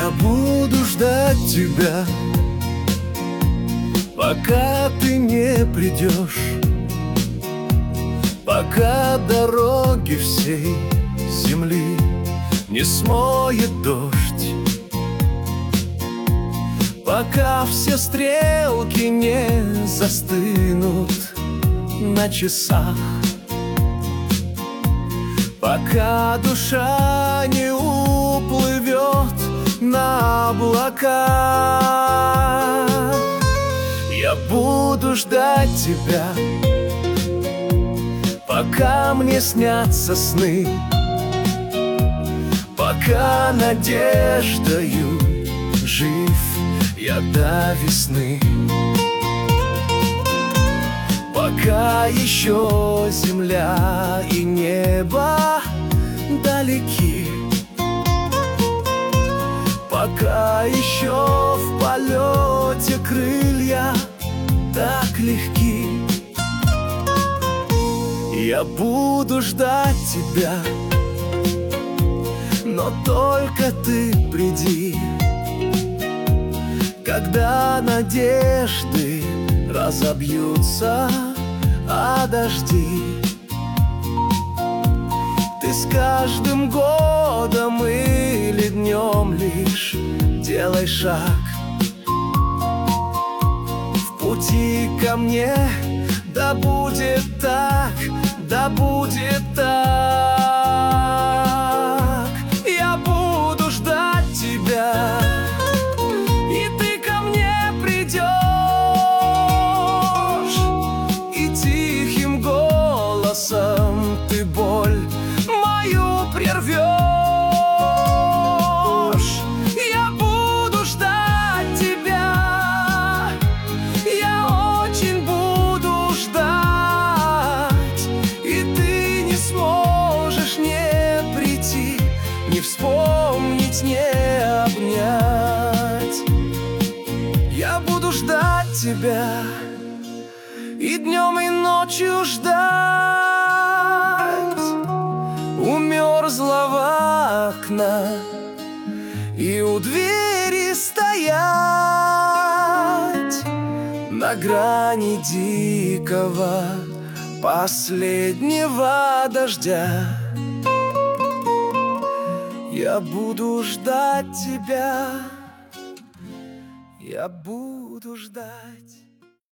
Я буду ждать тебя, пока ты не придешь, пока дороги всей земли не смоет дождь, пока все стрелки не застынут на часах, пока душа не уплывет на облака. Я буду ждать тебя, пока мне снятся сны, пока надеждою жив я до весны, пока еще земля и небо далеки, пока еще в полете крылья так легки. Я буду ждать тебя, но только ты приди, когда надежды разобьются о дожди. Ты с каждым годом или днем лишь делай шаг в пути ко мне. Да будет так, да будет так. Я буду ждать тебя, и ты ко мне придешь, и тихим голосом ты боль мою прервешь. Я буду ждать тебя, я очень буду ждать, и ты не сможешь не прийти, не вспомнить, не обнять. Я буду ждать тебя, и днем, и ночью ждать у мерзлого окна и у двери стоять на грани дикого последнего дождя. Я буду ждать тебя, я буду ждать.